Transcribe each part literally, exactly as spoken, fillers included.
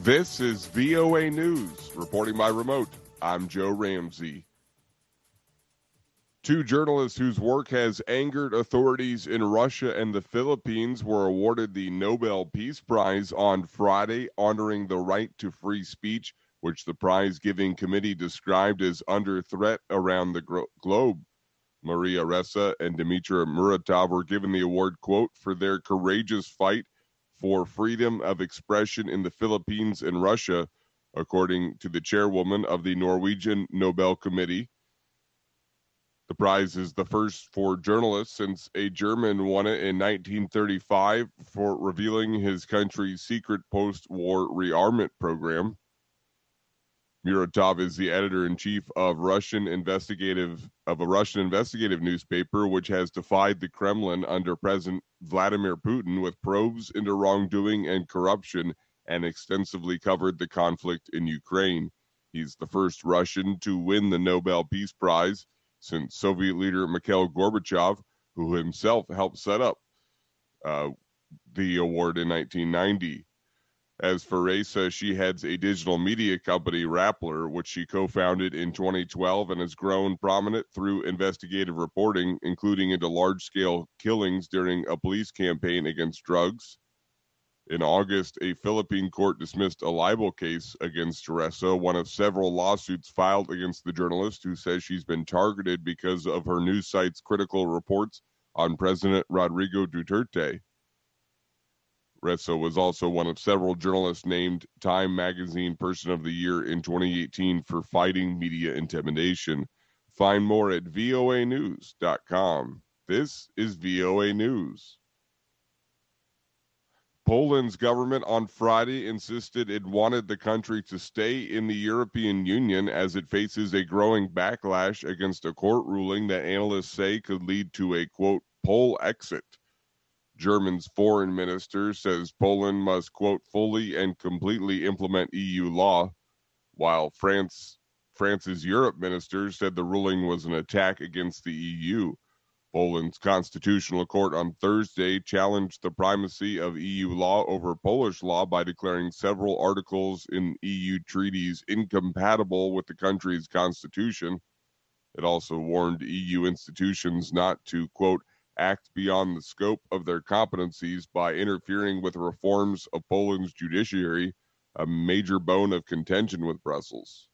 This is V O A News. Reporting by remote, I'm Joe Ramsey. Two journalists whose work has angered authorities in Russia and the Philippines were awarded the Nobel Peace Prize on Friday, honoring the right to free speech, which the prize-giving committee described as under threat around the gro- globe. Maria Ressa and Dmitry Muratov were given the award, quote, for their courageous fight for freedom of expression in the Philippines and Russia, according to the chairwoman of the Norwegian Nobel Committee. The prize is the first for journalists since a German won it in nineteen thirty-five for revealing his country's secret post-war rearmament program. Muratov is the editor-in-chief of Russian investigative of a Russian investigative newspaper, which has defied the Kremlin under President Vladimir Putin with probes into wrongdoing and corruption, and extensively covered the conflict in Ukraine. He's the first Russian to win the Nobel Peace Prize since Soviet leader Mikhail Gorbachev, who himself helped set up uh, the award in nineteen ninety. As for Ressa, she heads a digital media company, Rappler, which she co-founded in twenty twelve and has grown prominent through investigative reporting, including into large-scale killings during a police campaign against drugs. In August, a Philippine court dismissed a libel case against Ressa, one of several lawsuits filed against the journalist, who says she's been targeted because of her news site's critical reports on President Rodrigo Duterte. Ressa was also one of several journalists named Time Magazine Person of the Year in twenty eighteen for fighting media intimidation. Find more at V O A news dot com. This is V O A News. Poland's government on Friday insisted it wanted the country to stay in the European Union as it faces a growing backlash against a court ruling that analysts say could lead to a, quote, Pole exit. Germany's foreign minister says Poland must, quote, fully and completely implement E U law, while France, France's Europe minister said the ruling was an attack against the E U. Poland's constitutional court on Thursday challenged the primacy of E U law over Polish law by declaring several articles in E U treaties incompatible with the country's constitution. It also warned E U institutions not to, quote, act beyond the scope of their competencies by interfering with reforms of Poland's judiciary, a major bone of contention with Brussels.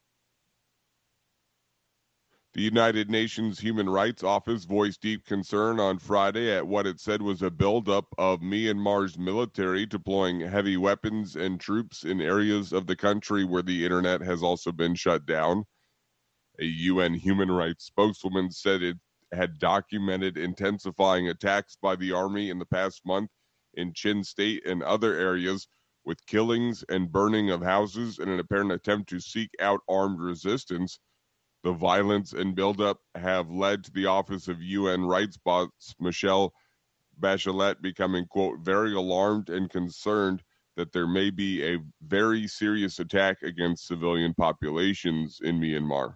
The United Nations Human Rights Office voiced deep concern on Friday at what it said was a buildup of Myanmar's military deploying heavy weapons and troops in areas of the country where the internet has also been shut down. A U N human rights spokeswoman said it had documented intensifying attacks by the army in the past month in Chin State and other areas, with killings and burning of houses in an apparent attempt to seek out armed resistance. The violence and buildup have led to the Office of U N Rights Boss Michelle Bachelet becoming, quote, very alarmed and concerned that there may be a very serious attack against civilian populations in Myanmar.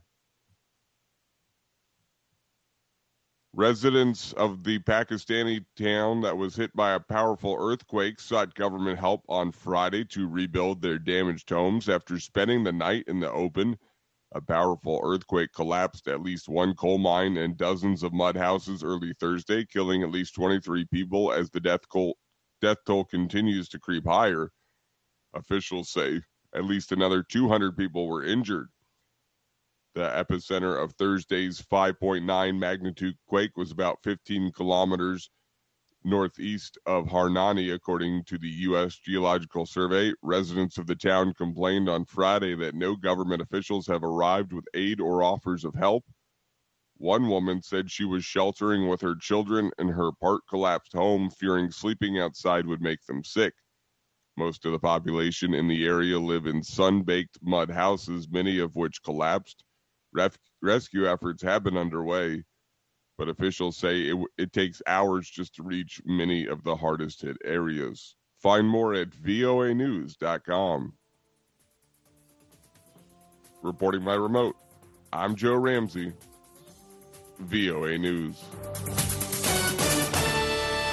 Residents of the Pakistani town that was hit by a powerful earthquake sought government help on Friday to rebuild their damaged homes after spending the night in the open. A powerful earthquake collapsed at least one coal mine and dozens of mud houses early Thursday, killing at least twenty-three people as the death toll, death toll continues to creep higher. Officials say at least another two hundred people were injured. The epicenter of Thursday's five point nine magnitude quake was about fifteen kilometers northeast of Harnani, according to the U S Geological Survey. Residents of the town complained on Friday that no government officials have arrived with aid or offers of help. One woman said she was sheltering with her children in her part-collapsed home, fearing sleeping outside would make them sick. Most of the population in the area live in sun-baked mud houses, many of which collapsed. Ref- rescue efforts have been underway, but officials say it, it takes hours just to reach many of the hardest hit areas. Find more at V O A news dot com. Reporting by remote, I'm Joe Ramsey, V O A News.